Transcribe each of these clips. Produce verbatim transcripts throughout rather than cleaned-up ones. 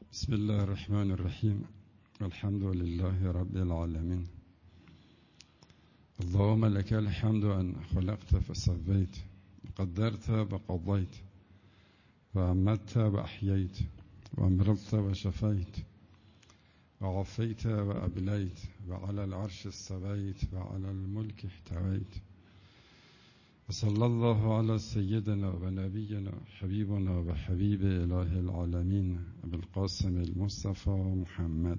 بسم الله الرحمن الرحیم. الحمد لله رب العالمین. اللهم لك الحمد ان خلقت فسويت، قدرت وقضيت، وأمت وأحييت، وأمرضت وشفيت، وعافيت وأبليت، وعلى العرش استويت، وعلى الملك احتويت. وصلى الله على سيدنا ونبينا حبيبنا وحبيب إله العالمين أبي القاسم المصطفى محمد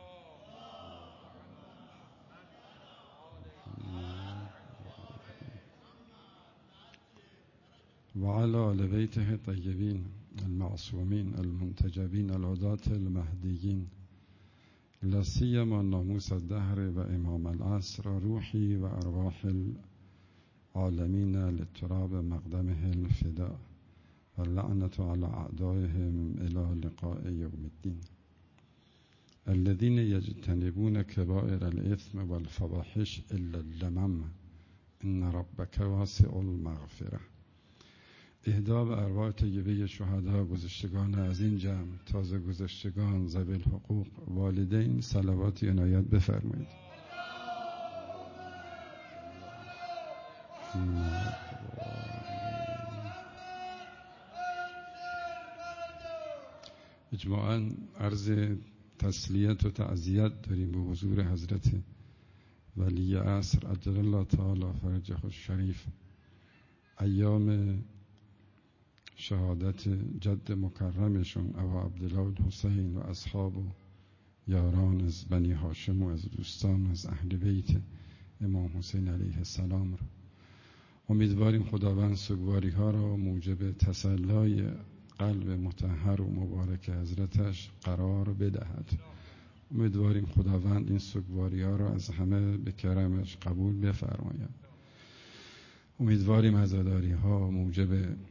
وعلى آل بيته الطيبين المعصومين المنتجبين الهداة المهديين، لا سيما ناموس الدهر وإمام العصر روحي وأرواح العالمين للتراب مقدمه الفداء، واللعنة على أعدائهم إلى لقاء يوم الدين. الذين يجتنبون كبائر الإثم والفواحش إلا اللمم إن ربك واسع المغفرة. اهدا به ارواح طیبه شهدا گذشتگان از این جمع، تازه گذشتگان، ذوی الحقوق، والدین صلواتی عنایت بفرمایید. اجماعاً عرض تسلیت و تعزیت داریم به حضور حضرت ولی عصر عجل الله تعالی فرجه الشریف. ایام شهادت جد مکرمشون ابا عبدالله الحسین و اصحاب و یاران از بنی هاشم و از دوستان از اهل بیت امام حسین علیه السلام رو امیدواریم خداوند سوگواری ها را موجب تسلای قلب مطهر و مبارک حضرتش قرار بدهد. امیدواریم خداوند این سوگواری ها را از همه به کرمش قبول بفرماید. امیدواریم عزاداری ها موجب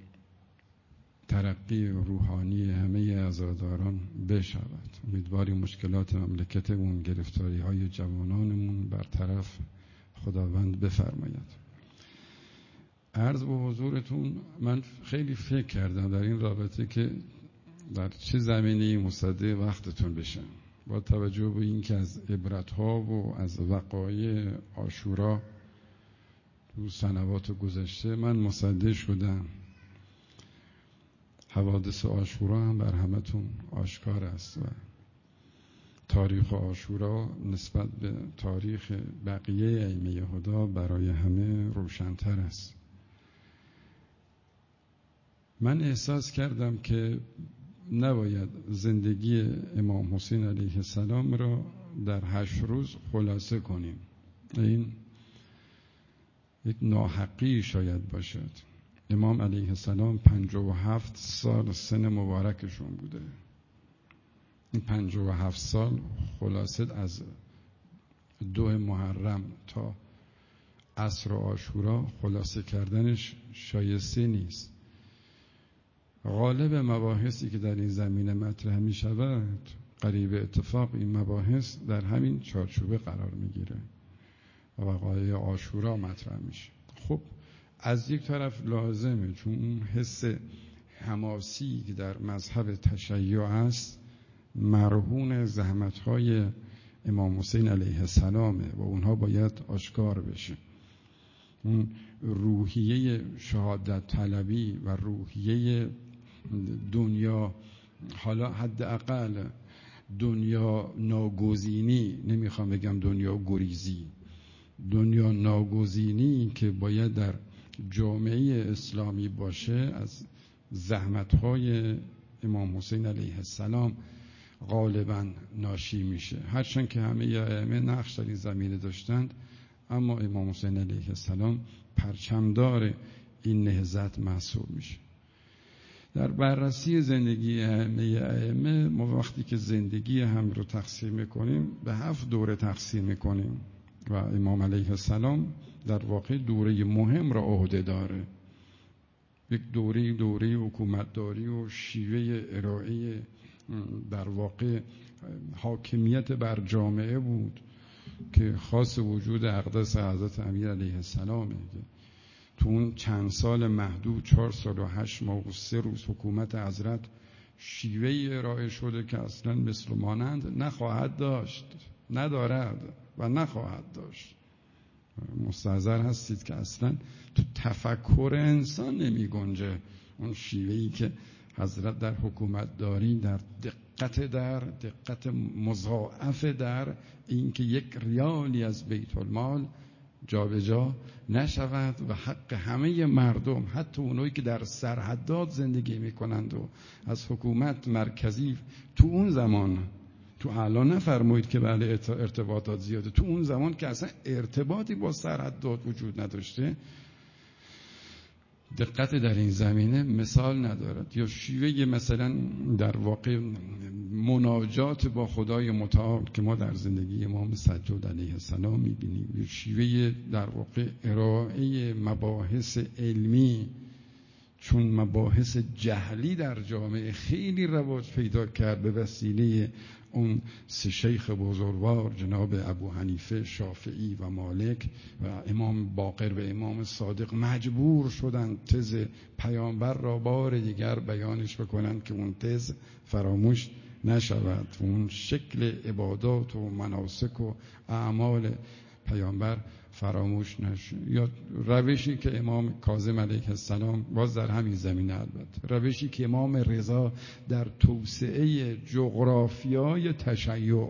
ترقی روحانی همه عزاداران بشود. امیدواریم مشکلات مملکتمون، گرفتاری های جوانانمون برطرف خداوند بفرماید. عرض به حضورتون، من خیلی فکر کردم در این رابطه که در چه زمینه‌ای مصدق وقتتون بشه، با توجه به این که از عبرت‌ها و از وقایع عاشورا تو سنوات گذشته من مصدق شدم. حوادث عاشورا هم بر همتون آشکار است و تاریخ عاشورا نسبت به تاریخ بقیه ائمه هدا برای همه روشن‌تر است. من احساس کردم که نباید زندگی امام حسین علیه السلام را در هشت روز خلاصه کنیم. این یک ناحقی شاید باشد. امام علیه السلام پنجاه و هفت سال سن مبارکشون بوده. این پنجاه و هفت سال خلاصه از دو محرم تا عصر عاشورا خلاصه کردنش شایسته نیست. غالب مباحثی که در این زمینه مطرح می شود، قریب اتفاق این مباحث در همین چارچوبه قرار می گیره و وقایع عاشورا مطرح میشه. خب از یک طرف لازمه، چون اون حس حماسی که در مذهب تشیع است مرهون زحمت‌های امام حسین علیه السلامه و اونها باید آشکار بشه. اون روحیه شهادت طلبی و روحیه دنیا، حالا حداقل دنیا ناگزینی، نمیخوام بگم دنیا گریزی، دنیا ناگزینی که باید در جامعه اسلامی باشه، از زحمت‌های امام حسین علیه السلام غالباً ناشی میشه. هرچند که همه ائمه نقش در این زمینه داشتند، اما امام حسین علیه السلام پرچمدار این نهضت محسوب میشه. در بررسی زندگی ائمه ائمه ما وقتی که زندگی هم رو تقسیم میکنیم به هفت دوره تقسیم میکنیم و امام علیه السلام در واقع دوره مهم را عهده داره. یک دوره دوره حکومتداری و شیوه ارائه در واقع حاکمیت بر جامعه بود که خاص وجود اقدس حضرت امیر علیه السلامه. تو اون چند سال محدود، چهار سال و هشت ماه و سه روز حکومت حضرت شیوه ارائه شده که اصلا مثل مانند نخواهد داشت، ندارد و نخواهد داشت. مستحضر هستید که اصلا تو تفکر انسان نمی گنجه اون شیوهی که حضرت در حکومت داری، در دقت در دقت مضاعف در این که یک ریالی از بیت المال جابجا نشود و حق همه مردم، حتی اونایی که در سرحدات زندگی میکنند و از حکومت مرکزی تو اون زمان، تو الان نفرمایید که بله ارتباطات زیاده، تو اون زمان که اصلا ارتباطی با سرحدات وجود نداشته، دقت در این زمینه مثال ندارد. یا شیوه مثلا در واقع مناجات با خدای متعال که ما در زندگی امام سجاد علیه السلام میبینیم، یا شیوه در واقع ارائه مباحث علمی، چون مباحث جهلی در جامعه خیلی رواج پیدا کرد به وسیله اون سه شیخ بزرگوار جناب ابو حنیفه، شافعی و مالک و امام باقر و امام صادق مجبور شدند تز پیامبر را بار دیگر بیانش بکنند که اون تز فراموش نشود، اون شکل عبادات و مناسک و اعمال پیامبر فراموش نشه. یا روشی که امام کاظم علیه السلام، باز در همین زمینه البته، روشی که امام رضا در توسعه جغرافیای تشیع،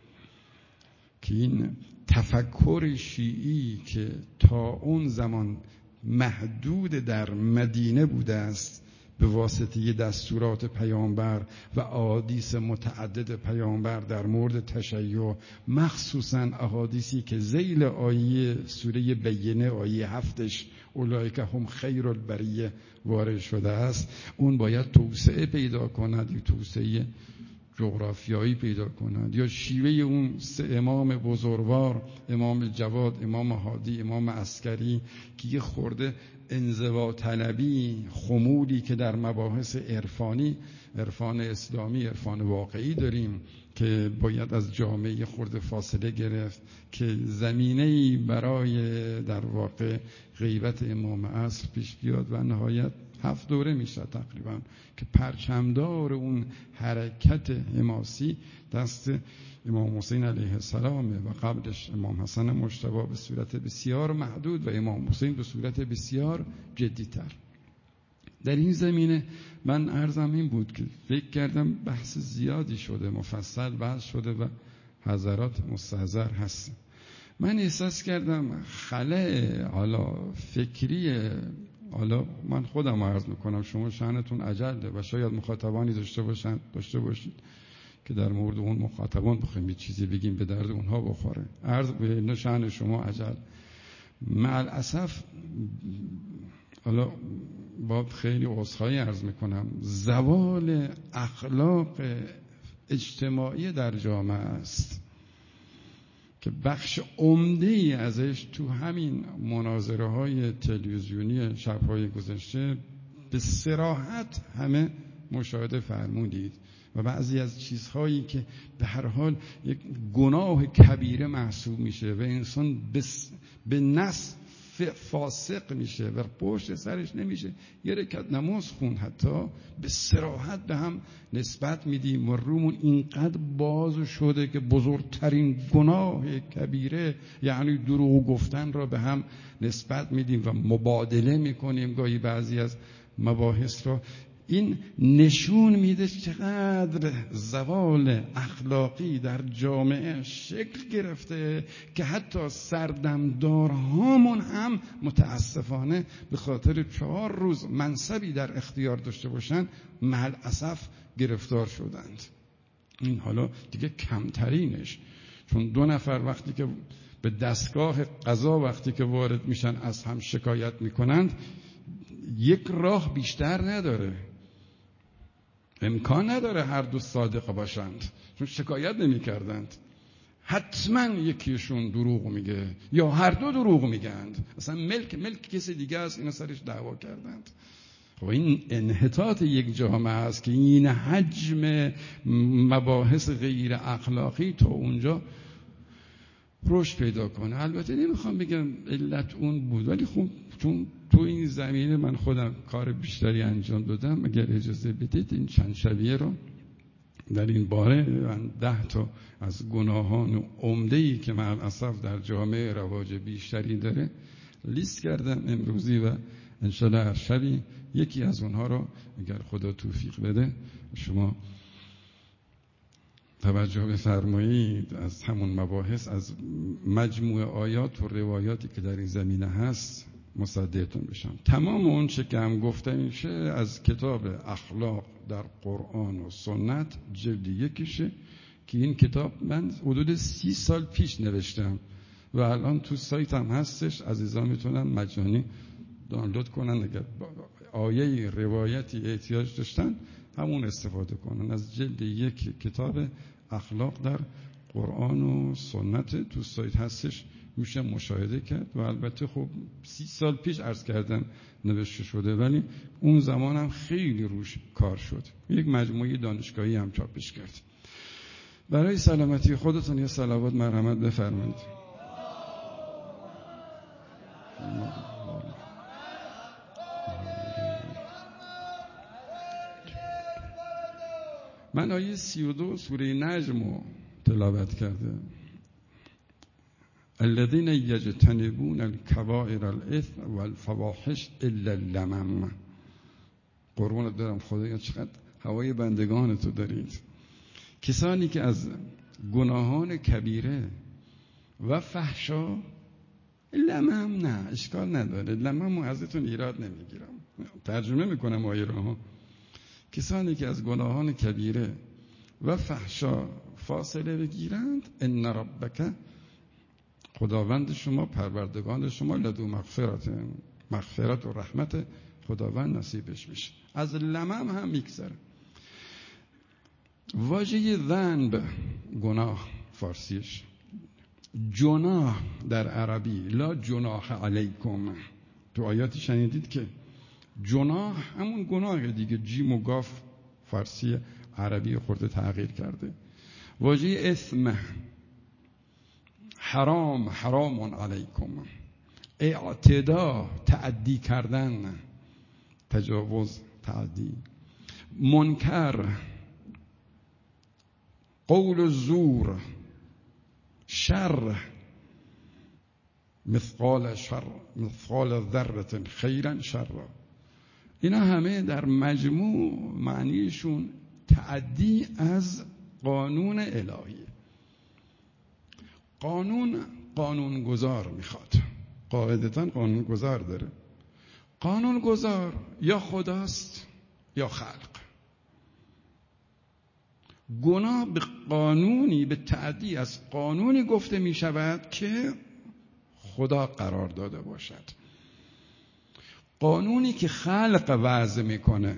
که این تفکر شیعی که تا اون زمان محدود در مدینه بوده است به واسطه دستورات پیامبر و احادیث متعدد پیامبر در مورد تشیع، مخصوصاً احادیثی که ذیل آیه سوره بینه آیه هفتش اولئک هم خیر البریه وارد شده است، اون باید توسعه پیدا کند، یک توسعه جغرافیایی پیدا کند. یا شیوه اون سه امام بزرگوار، امام جواد، امام هادی، امام عسکری، که یه خورده انزوا طلبی، خمولی که در مباحث عرفانی، عرفان اسلامی، عرفان واقعی داریم که باید از جامعه خورده فاصله گرفت که زمینه‌ای برای در واقع غیبت امام عصر پیش بیاد و نهایت هفت دوره میشه تقریبا که پرچمدار اون حرکت حماسی دست امام حسین علیه السلام و قبلش امام حسن مجتبی به صورت بسیار محدود و امام حسین به صورت بسیار جدیتر. در این زمینه من عرضم این بود که فکر کردم بحث زیادی شده، مفصل بحث شده و حضرات مستحضر هست. من احساس کردم خلأ حالا فکری، حالا من خودم عرض میکنم، شما شأنتون عجله و شاید مخاطبانی داشته باشن داشته باشید که در مورد اون مخاطبان بخوایم یه چیزی بگیم به درد اونها بخوره. عرض به شأن شما عجل. مع الاسف حالا با خیلی عذرخواهی عرض میکنم، زوال اخلاق اجتماعی در جامعه است که بخش عمده ای ازش تو همین مناظره های تلویزیونی شب‌های گذشته به صراحت همه مشاهده فرمودید و بعضی از چیزهایی که به هر حال یک گناه کبیره محسوب میشه و انسان به نصف فاسق میشه و پشت سرش نمیشه یه رکعت نماز خوند، حتی به صراحت به هم نسبت میدیم و رومون اینقدر باز شده که بزرگترین گناه کبیره یعنی دروغ گفتن را به هم نسبت میدیم و مبادله میکنیم گاهی بعضی از مباحث را. این نشون میده چقدر زوال اخلاقی در جامعه شکل گرفته که حتی سردمدارهامون هم متاسفانه به خاطر چهار روز منصبی در اختیار داشته باشن مع الاسف گرفتار شدند. این حالا دیگه کمترینش، چون دو نفر وقتی که به دستگاه قضا وقتی که وارد میشن از هم شکایت میکنند، یک راه بیشتر نداره، امکان نداره هر دو صادق باشند، چون شکایت نمی کردند. حتما یکیشون دروغ میگه یا هر دو دروغ میگند، اصلا ملک ملک کسی دیگه است، اینا سرش دعوا کردند. خب این انحطاط یک جامعه است که این حجم مباحث غیر اخلاقی تا اونجا رشد پیدا کنه. البته نمیخوام بگم علت اون بود، ولی خب چون تو این زمینه من خودم کار بیشتری انجام دادم. اگر اجازه بدید این چند شبیه رو در این باره من ده تا از گناهان و عمده‌ای که مع الاسف در جامعه رواج بیشتری داره لیست کردم امروزی و انشالله هر شبی یکی از اونها رو اگر خدا توفیق بده شما توجه بفرمایید، از همون مباحث، از مجموع آیات و روایاتی که در این زمینه هست مصدقتون بشم. تمام اون چه که هم گفته میشه از کتاب اخلاق در قرآن و سنت جلد یکیشه که این کتاب من حدود سی سال پیش نوشتم و الان تو سایت هم هستش، عزیزان میتونن مجانی دانلود کنن، اگر آیه روایتی احتیاج داشتن همون استفاده کنن. از جلد یک کتاب اخلاق در قرآن و سنت تو سایت هستش، میشه مشاهده کرد و البته خب سی سال پیش عرض کردم نوشته شده ولی اون زمان هم خیلی روش کار شد. یک مجموعه دانشگاهی هم چاپش کرد. برای سلامتی خودتون یه صلوات مرحمت بفرمایید. من آیه سی و دو سوره نجم رو تلاوت کرده. الذين يجتنبون الكبائر الاثم والفواحش الا اللمم. قربونت دارم خدایا چقدر هوای بندگان تو دارید. کسانی که از گناهان کبیره و فحشا، لمم نه اشکال نداره، لمم ازتون ایراد نمیگیرم، ترجمه میکنم آیه رو. کسانی که از گناهان کبیره و فحشا فاصله بگیرند، ان ربک، خداوند شما، پروردگان شما، لدو مغفرت، مغفرت و رحمت خداوند نصیبش میشه. از لمم هم میگذره. واژه ذنب گناه فارسیش، جناح در عربی لا جناح علیکم. تو آیاتی شنیدید که جناح همون گناه دیگه، جیم و گاف فارسی عربی خورده تغییر کرده. واژه اثم حرام، حرام علیکم، اعتدا تعدی کردن، تجاوز، تعدی. منکر قول الزور، شر مثقال شر مثقال ذره خیرا شر. اینا همه در مجموع معنیشون تعدی از قانون الهی. قانون قانون گذار میخواد، قاعدتاً قانون گذار داره. قانون گذار یا خداست یا خلق. گناه به قانونی، به تعدی از قانونی گفته می شود که خدا قرار داده باشد. قانونی که خلق وضع میکنه،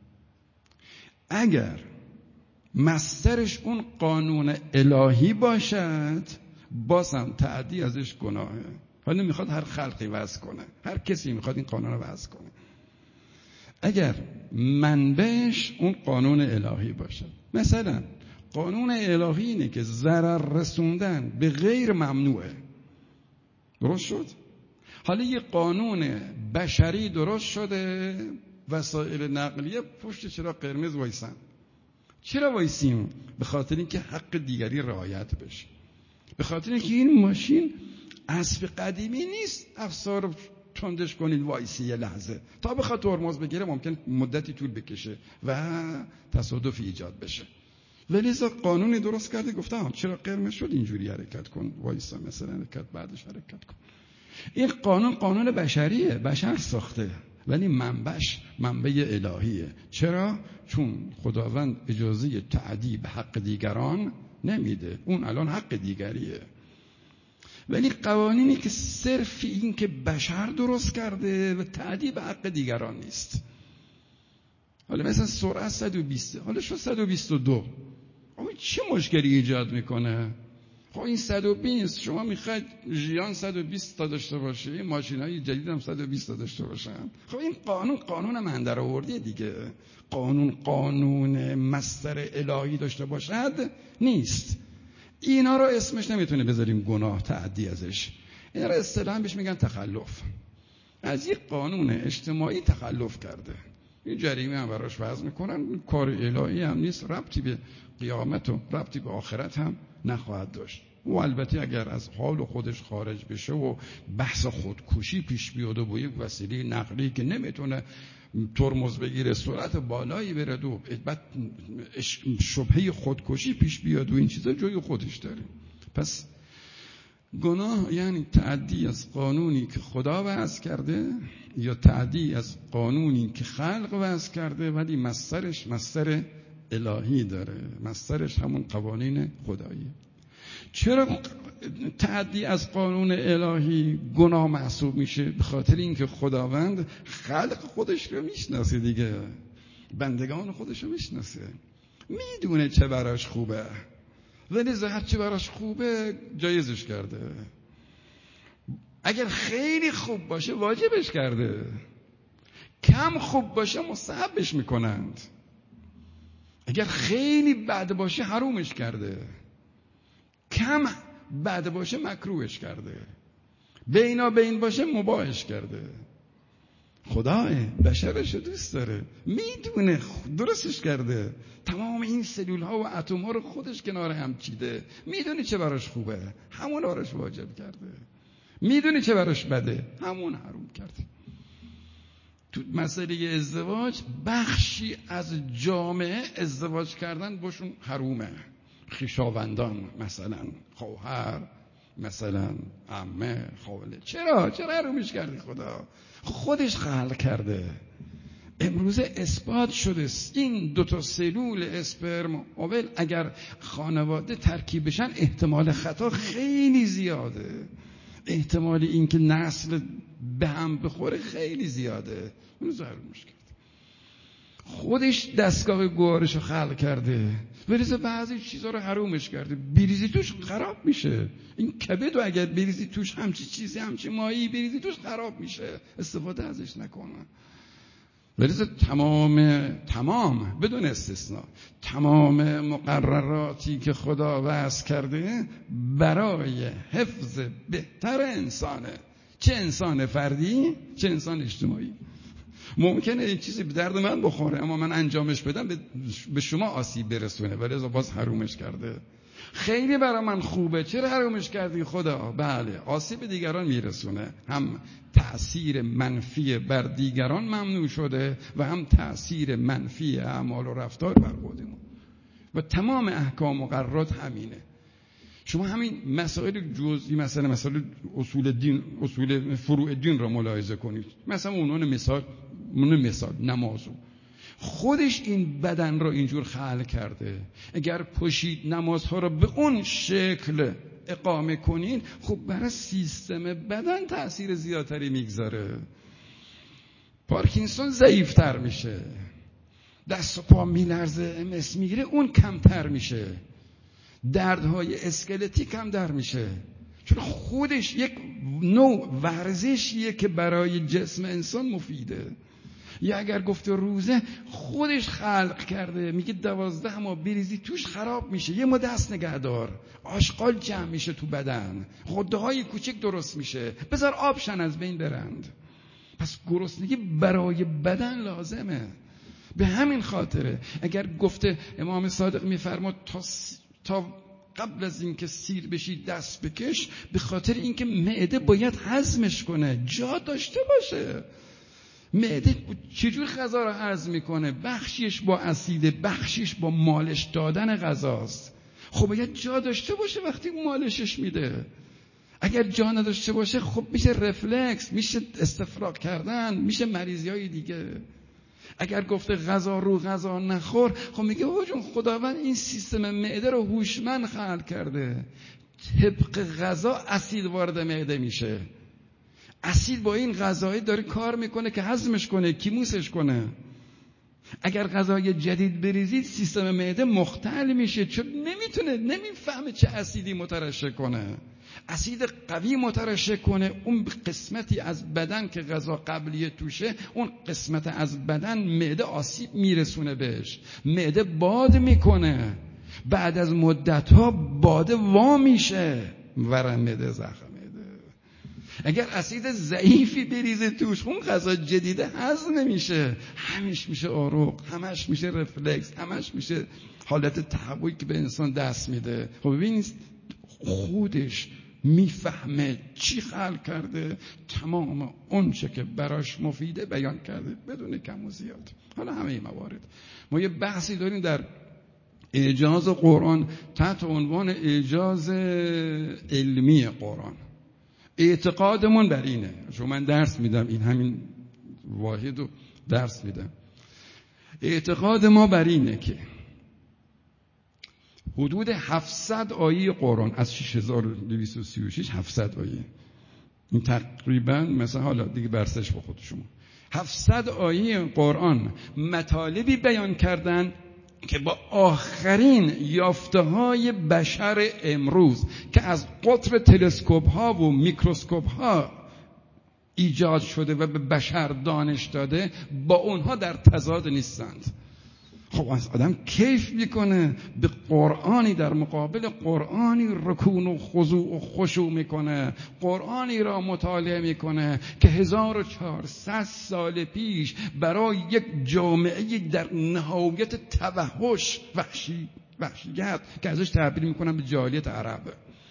اگر مصدرش اون قانون الهی باشد بازم تعدی ازش گناهه. حالا میخواد هر خلقی وضع کنه، هر کسی میخواد این قانون رو وضع کنه. اگر منبعش اون قانون الهی باشد، مثلا قانون الهی اینه که ضرر رسوندن به غیر ممنوعه، درست شد؟ حالا یه قانون بشری درست شده، وسایل نقلیه پشت چراغ قرمز وایسن. چرا وایسیم؟ به خاطر اینکه حق دیگری رعایت بشه، به خاطر اینکه این ماشین اسب قدیمی نیست افسار تندش کنید وایسی یه لحظه تا بخواد ترمز بگیره ممکن مدتی طول بکشه و تصادفی ایجاد بشه. ولی قانونی درست کرده گفته چرا قرمز شد اینجوری حرکت کن، وایسا مثلا حرکت بعدش حرکت کن. این قانون قانون بشریه، بشر ساخته، ولی منبعش منبع الهیه. چرا؟ چون خداوند اجازه تعدی به حق دیگران نمیده، اون الان حق دیگریه. ولی قوانینی که صرف این که بشر درست کرده و تعدی به حق دیگران نیست. حالا مثلا سرعت صد و بیست، حالا شد صد و بیست و دو، اما چه مشکلی ایجاد میکنه؟ خب این صد و بیست، شما میخواید ژیان صد و بیست تا داشته باشه، این ماشینای جدید هم صد و بیست تا داشته باشن. خب این قانون قانون من در آوردی دیگه. قانون قانون مصدر الهی داشته باشد نیست. اینا رو اسمش نمیتونه بذاریم گناه، تعدی ازش. اینا رو اصطلاحاً بهش میگن تخلف. از یک قانون اجتماعی تخلف کرده. این جریمه هم براش وضع میکنن، کار الهی هم نیست، ربطی به قیامت و ربطی به آخرت هم نخواهد داشت. و البته اگر از حال خودش خارج بشه و بحث خودکشی پیش بیاد و با یک وسیله نقلی که نمیتونه ترمز بگیره سرعت بالایی بره و بعد شبهه خودکشی پیش بیاد و این چیزا جای خودش داره. پس گناه یعنی تعدی از قانونی که خدا وضع کرده یا تعدی از قانونی که خلق وضع کرده، ولی مصدرش مصدر الهی داره، مصدرش همون قوانین خداییه. چرا تعدی از قانون الهی گناه محسوب میشه؟ به خاطر اینکه خداوند خلق خودش رو میشناسه دیگه، بندگان خودش رو میشناسه، میدونه چه براش خوبه، ولی هر چه براش خوبه جایزش کرده. اگر خیلی خوب باشه واجبش کرده، کم خوب باشه مستحبش میکنند. اگر خیلی بد باشه حرومش کرده، کم بد باشه مکروهش کرده، بینا بین باشه مباحش کرده. خدای بشرش دوست داره، میدونه درستش کرده، تمام این سلول ها و اتم ها رو خودش کنار هم چیده، میدونه چه براش خوبه همون براش واجب کرده، میدونه چه براش بده همون حروم کرده. تو مسئله ازدواج بخشی از جامعه ازدواج کردن باشون حرومه، خویشاوندان مثلا خواهر، مثلا عمه، خاله. چرا چرا حرومش کردی؟ خدا خودش خلق کرده. امروز اثبات شده این دو تا سلول اسپرم اوول اگر خانواده ترکیب بشن احتمال خطا خیلی زیاده، احتمال اینکه نسل به هم بخوره خیلی زیاده. اون حرومش کرده. خودش دستگاه گوارشو خلق کرده، ولی بعضی چیزا رو حرومش کرده. بریزی توش خراب میشه. این کبد رو اگر بریزی توش همچی چیزی همچی مایی بریزی توش خراب میشه، استفاده ازش نکنه. ولی تمام تمام بدون استثناء تمام مقرراتی که خدا وضع کرده برای حفظ بهتر انسانه، چه انسان فردی چه انسان اجتماعی. ممکنه این چیزی به درد من بخوره اما من انجامش بدم به شما آسیب برسونه، ولی باز حرومش کرده. خیلی برای من خوبه، چرا حرومش کردی خدا؟ بله، آسیب دیگران میرسونه، هم تأثیر منفی بر دیگران ممنوع شده و هم تأثیر منفی اعمال و رفتار بر خودمون. و تمام احکام و قرارات همینه. شما همین مسائل جزئی، مثلا مسائل اصول دین، اصول فروع دین را ملاحظه کنید. مثلا اونون مثال اون مثال نمازو خودش این بدن را اینجور خلق کرده. اگر پشید نمازها را به اون شکل اقامه کنین، خب برای سیستم بدن تأثیر زیادتری میگذاره. پارکینسون ضعیفتر میشه، دست و پا میلرزه، ام اس میگیره، اون کمتر میشه، دردهای اسکلتی کم در میشه، چون خودش یک نوع ورزشیه که برای جسم انسان مفیده. یا اگر گفته روزه خودش خلق کرده، میگه دوازده ما بریزی توش خراب میشه، یه ما دست نگهدار، آشغال جمع میشه تو بدن، غده های کوچک درست میشه، بذار آبشن از بین برند. پس گرسنگی برای بدن لازمه. به همین خاطره اگر گفته امام صادق میفرماد تا تا قبل از اینکه سیر بشی دست بکش، به خاطر اینکه معده باید هضمش کنه، جا داشته باشه. معده چجور غذا رو هضم میکنه؟ بخشیش با اسیده، بخشیش با مالش دادن غذاست. خب باید جا داشته باشه وقتی مالشش میده. اگر جا نداشته باشه خب میشه رفلکس، میشه استفراغ کردن، میشه مریضی های دیگه. اگر گفته غذا رو غذا نخور، خب میگه او جون خداوند این سیستم معده رو هوشمند خلق کرده، طبق غذا اسید وارد معده میشه، اسید با این غذایی داره کار میکنه که هضمش کنه، کیموسش کنه. اگر غذای جدید بریزید سیستم معده مختل میشه، چون نمیتونه، نمیفهمه چه اسیدی مترشح کنه. اسید قوی مترشح کنه، اون قسمتی از بدن که غذا قبلیه توشه، اون قسمت از بدن معده آسیب میرسونه بهش، معده باد میکنه، بعد از مدت ها باده وا میشه، ورم معده زخم معده. اگر اسید ضعیفی بریزه توش، اون غذا جدیده هضم نمیشه، همش میشه آروغ، همش میشه رفلکس، همش میشه حالت تهوعی که به انسان دست میده. خب ببینید خودش میفهمه چی خلق کرده، تمام اون چه که براش مفیده بیان کرده بدون کم و زیاد. حالا همه این موارد ما یه بحثی داریم در اعجاز قرآن تحت عنوان اعجاز علمی قرآن. اعتقادمون بر اینه، چون من درس میدم، این همین واحد رو درس میدم. اعتقاد ما بر اینه که حدود هفتصد آیه قرآن از شش هزار و دویست و سی و شش هفتصد آیه، این تقریبا مثلا حالا دیگه برسش با خود شما، هفتصد آیه قرآن مطالبی بیان کردن که با آخرین یافته‌های بشر امروز که از قطر تلسکوپ ها و میکروسکوپ ها ایجاد شده و به بشر دانش داده، با اونها در تضاد نیستند. خب آدم کیف میکنه به قرآنی، در مقابل قرآنی رکون و خضوع و خشوع میکنه، قرآنی را مطالعه میکنه که هزار و چهارصد سال پیش برای یک جامعه در نهایت توحش، وحشی وحشیت که ازش تعبیر میکنن به جاهلیت عرب،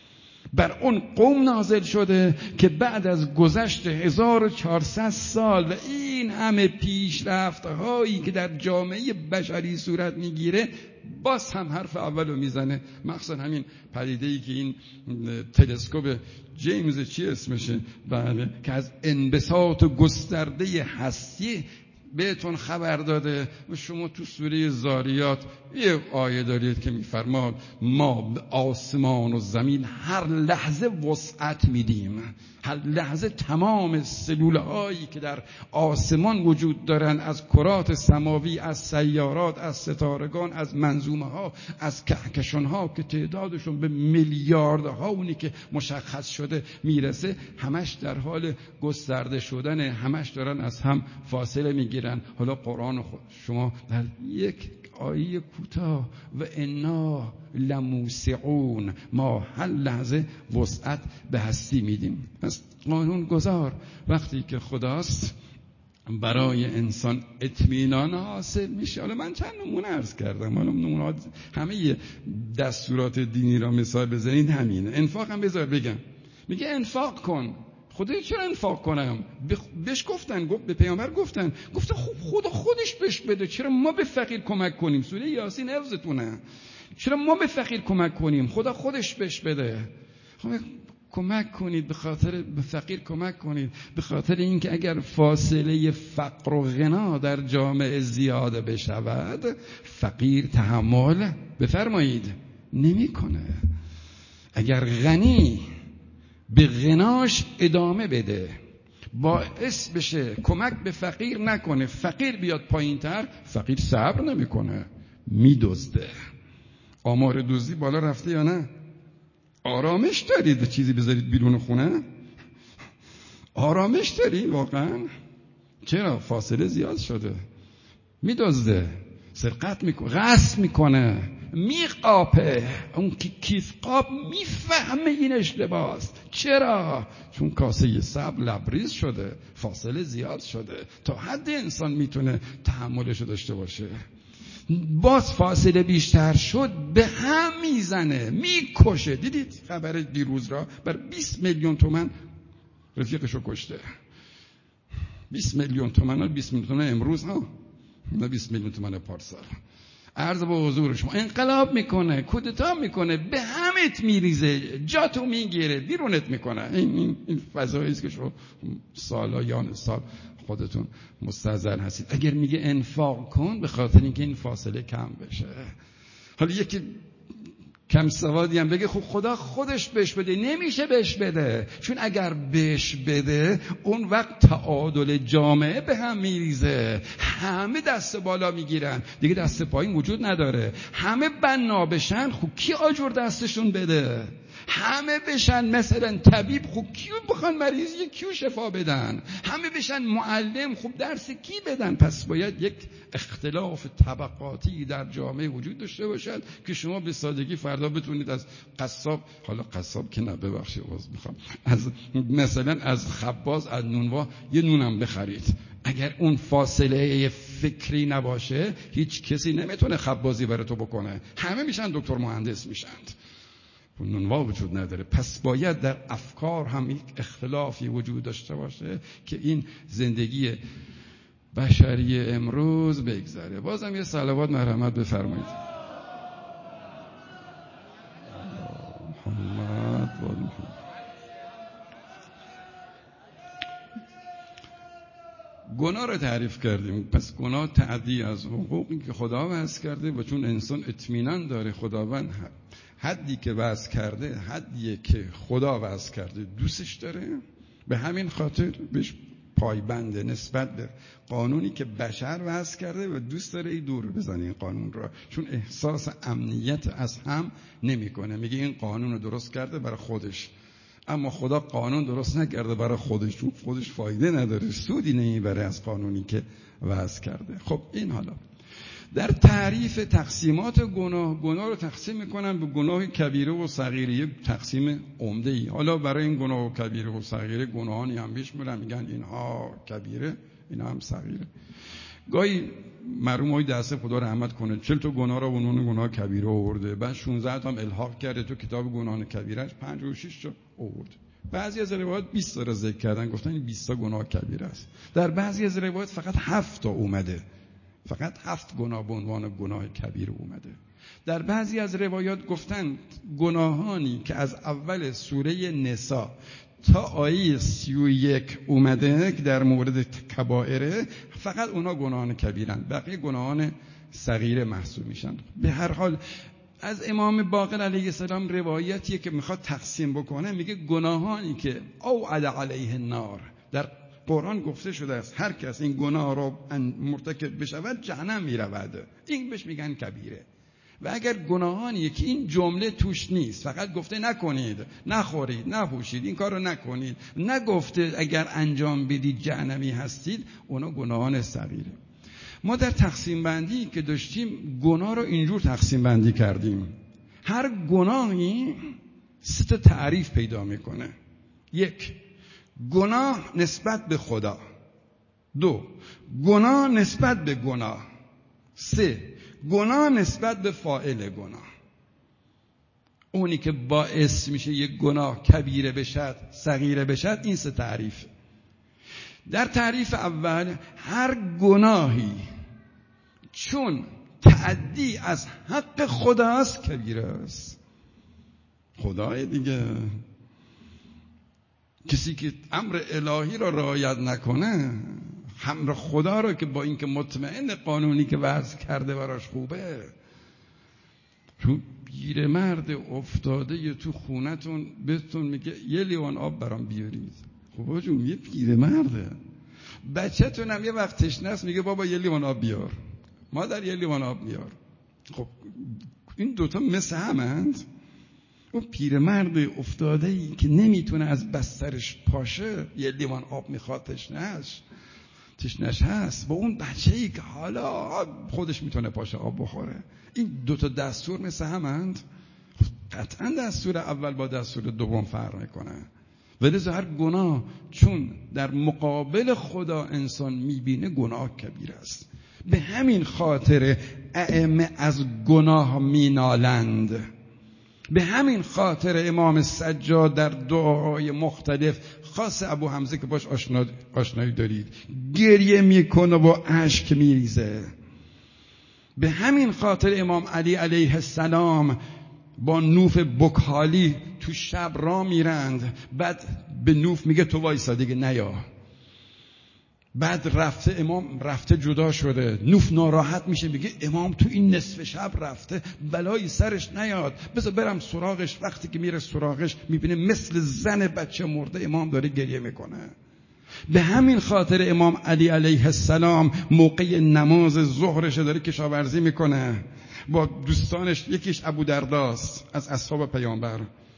بر اون قوم نازل شده که بعد از گذشت هزار و چهارصد سال و این همه پیشرفت هایی که در جامعه بشری صورت میگیره، باز هم حرف اولو میزنه. مخصوصا همین پدیده‌ای که این تلسکوپ جیمز چی اسمشه، بله، که از انبساط گسترده هستی بهتون خبر داده. و شما تو سوره زاریات یه آیه دارید که میفرماد ما به آسمان و زمین هر لحظه وسعت میدیم، هر لحظه تمام سلول هایی که در آسمان وجود دارن، از کرات سماوی، از سیارات، از ستارگان، از منظومه ها، از کهکشان ها که تعدادشون به میلیاردها اونی که مشخص شده میرسه، همش در حال گسترده شدن، همش دارن از هم فاصله میگیرن. حالا قرآن خود شما در یک آیه کوتاه و انا لموسعون، ما هر لحظه وسعت به هستی میدیم. پس قانون گذار وقتی که خداست برای انسان اطمینان حاصل میشه. حالا من چند نمونه عرض کردم، حالا نمونه همه دستورات دینی را مثال بزنید همینه. انفاق هم بذار بگم، میگه انفاق کن. خدا چرا انفاق کنم؟ بهش گفتن، گفت به پیامبر گفتن، گفتن خب خدا خودش بهش بده، چرا ما به فقیر کمک کنیم؟ سوره یاسین حفظتونه. چرا ما به فقیر کمک کنیم؟ خدا خودش بهش بده. خب کمک کنید، به خاطر به فقیر کمک کنید، به خاطر اینکه اگر فاصله فقر و غنا در جامعه زیاده بشود، فقیر تحمل بفرمایید نمیکنه. اگر غنی به غناش ادامه بده، باعث بشه کمک به فقیر نکنه، فقیر بیاد پایین تر، فقیر صبر نمیکنه، میدزده. آمار دزدی بالا رفته یا نه؟ آرامش دارید چیزی بذارید بیرون خونه؟ آرامش دارید واقعا؟ چرا؟ فاصله زیاد شده. میدزده، سرقت میکنه، غصب میکنه، میقاپه. اون که کیف قاب میفهمه این اشتباهست. چرا؟ چون کاسه صبر لبریز شده، فاصله زیاد شده، تا حد انسان میتونه تحملشو داشته باشه. باز فاصله بیشتر شد به هم میزنه، میکشه. دیدید خبر دیروز را؟ بر بیست میلیون تومان رفیقشو کشته. بیست میلیون تومان، بیست میلیون تومان امروز ها، نه بیست میلیون تومان پارسال. عرض با حضور شما، انقلاب میکنه، کودتا میکنه، به همت میریزه، جاتو میگیره، بیرونت میکنه. این این, این فضایی است که شما سالایان سال خودتون مستحضر هستید. اگر میگه انفاق کن، به خاطر اینکه این فاصله کم بشه. حالا یکی کم سوادی هم بگه خب خدا خودش بهش بده، نمیشه بهش بده، چون اگر بهش بده اون وقت تعادل جامعه به هم میریزه، همه دست بالا میگیرن، دیگه دست پایین وجود نداره، همه بنا بشن. خب کی آجر دستشون بده؟ همه بشن مثلا طبیب، خوب کیو بخوان مریضی کیو شفا بدن؟ همه بشن معلم، خوب درس کی بدن؟ پس باید یک اختلاف طبقاتی در جامعه وجود داشته باشد که شما به سادگی فردا بتونید از قصاب، حالا قصاب که نه ببخشید عذر میخوام، از مثلا از خباز از نونوا یه نونم بخرید. اگر اون فاصله فکری نباشه هیچ کسی نمیتونه خبازی برای تو بکنه. همه میشن دکتر مهندس میشند، نونوا وجود نداره. پس باید در افکار هم یک اختلافی وجود داشته باشه که این زندگی بشری امروز بگذره. بازم یه صلوات مرحمت بفرمایید. محمد و محمد. گناه رو تعریف کردیم. پس گناه تعدی از حقوقی که خدا وضع کرده و چون انسان اطمینان داره خداوند حدی که وضع کرده حدیه که خدا وضع کرده دوستش داره، به همین خاطر بهش پایبنده نسبت به قانونی که بشر وضع کرده و دوست داره این دور بزنه این قانون را، چون احساس امنیت از هم نمیکنه. میگه این قانون رو درست کرده برای خودش، اما خدا قانون درست نکرده برای خودش، چون خودش فایده نداره، سودی نمیبره از قانونی که وضع کرده. خب این حالا در تعریف تقسیمات گناه، گناه رو تقسیم میکنن به گناه کبیره و صغیره، یک تقسیم عمده ای. حالا برای این گناه و کبیره و صغیره گناهانی هم بیش میرن، میگن اینها کبیره اینا هم صغیره. گاهی مرحوم های دسته خدا رحمت کنه چهل تا گناه رو اونون گناه کبیره آورده، بعد شانزده تا هم الحاق کرده تو کتاب گناهان کبیرهش، پنجاه و شش تا آورد. بعضی از روایات بیست تا رو ذکر کردن، گفتن این بیست تا گناه کبیره است. در بعضی از روایات فقط هفت تا اومده، فقط هفت گناه به عنوان گناه کبیر اومده. در بعضی از روایات گفتن گناهانی که از اول سوره نساء تا آیه سی و یک اومده که در مورد کبائره، فقط اونا گناهان کبیرن، بقیه گناهان صغیره محسوب میشن. به هر حال از امام باقر علیه السلام روایتیه که میخواد تقسیم بکنه، میگه گناهانی که او علی علیه النار، در قرآن گفته شده است هر کس این گناه را مرتکب بشود جهنم میرود، این بهش میگن کبیره. و اگر گناهانی که این جمله توش نیست، فقط گفته نکنید، نخورید، نپوشید، این کار رو نکنید، نگفته اگر انجام بدید جهنمی هستید، اونا گناهان صغیره. ما در تقسیم بندی که داشتیم گناه رو اینجور تقسیم بندی کردیم. هر گناهی سه تا تعریف پیدا میکنه. یک، گناه نسبت به خدا. دو، گناه نسبت به گناه. سه، گناه نسبت به فاعل گناه. اونی که باعث میشه یک گناه کبیره بشد، صغیره بشد، این سه تعریف. در تعریف اول، هر گناهی چون تعدی از حق خداست کبیره است. خدای دیگه، کسی که امر الهی را رعایت نکنه، امر خدا رو که با اینکه مطمئن قانونی که وضع کرده براش خوبه، تو پیرمرد افتاده یه تو خونتون بهتون میگه یه لیوان آب برام بیارید، خب جون یه پیرمرده. بچه‌تون هم یه وقت تشنه است میگه بابا یه لیوان آب بیار، مادر یه لیوان آب بیار. خب این دوتا مثل همند. اون پیرمرد افتاده ای که نمیتونه از بسترش پاشه یه لیوان آب میخواد، تشنهش تشنهش هست، با اون بچه ای که حالا خودش میتونه پاشه آب بخوره. این دوتا دستور مثل همند. قطعا دستور اول با دستور دوم فرق میکنه. ولذا هر گناه چون در مقابل خدا انسان میبینه گناه کبیر است. به همین خاطر ائمه از گناه مینالند. به همین خاطر امام سجاد در دعاهای مختلف، خاص ابو حمزه که باش آشنا آشنایی دارید، گریه میکنه و اشک میریزه. به همین خاطر امام علی علیه السلام با نوف بکحالی تو شب را میرند، بعد به نوف میگه تو وایسا دیگه نیا. بعد رفته امام رفته جدا شده، نوف ناراحت میشه، میگه امام تو این نصف شب رفته بلایی سرش نیاد، بذار برم سراغش. وقتی که میره سراغش میبینه مثل زن بچه مرده امام داره گریه میکنه. به همین خاطر امام علی علیه السلام موقع نماز ظهرش داره کشاورزی میکنه با دوستانش، یکیش ابو درداست از اصحاب پیامبر.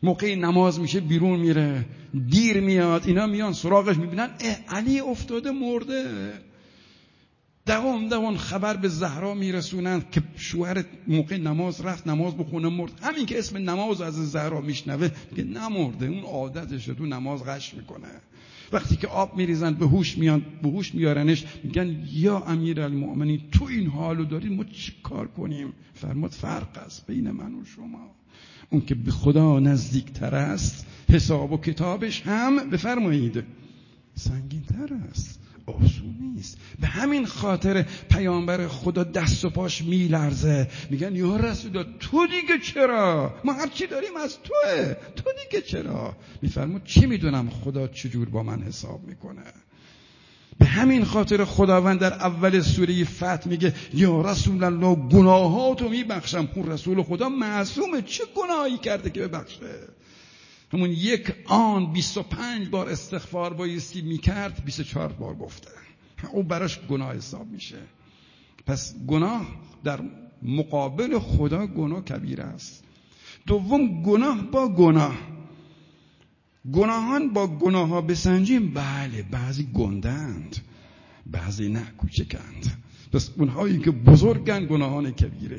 موقع نماز میشه بیرون میره، دیر میاد، اینا میان سراغش میبینن اه علی افتاده مرده. دوام دوام خبر به زهرا میرسونن که شوهر موقع نماز رفت نماز بخونه مرد. همین که اسم نماز از زهرا میشنوه که نمرده، اون عادتشه، تو نماز غش میکنه. وقتی که آب میریزن به هوش میان، به هوش میارنش، میگن یا امیرالمؤمنین تو این حالو داری، ما چی کار کنیم؟ فرمود فرق است بین من و شما، اون که به خدا نزدیکتر است حساب و کتابش هم بفرمایید سنگین‌تر است، آسون نیست. به همین خاطر پیامبر خدا دست و پاش میلرزه، میگن یا رسول الله تو دیگه چرا؟ ما هر چی داریم از توه، تو دیگه چرا؟ میفرمود چی میدونم خدا چجور با من حساب میکنه. به همین خاطر خداوند در اول سوره فتح میگه یا رسول الله گناهاتو میبخشم. اون رسول خدا معصومه، چه گناهی کرده که ببخشه؟ همون یک آن بیست و پنج بار استغفار بایستی میکرد، بیست و چهار بار گفته، او براش گناه حساب میشه. پس گناه در مقابل خدا گناه کبیره است. دوم گناه با گناه، گناهان با گناه ها بسنجیم، بله بعضی گندند بعضی نه کوچکند، پس اونهایی که بزرگن گناهان کبیره.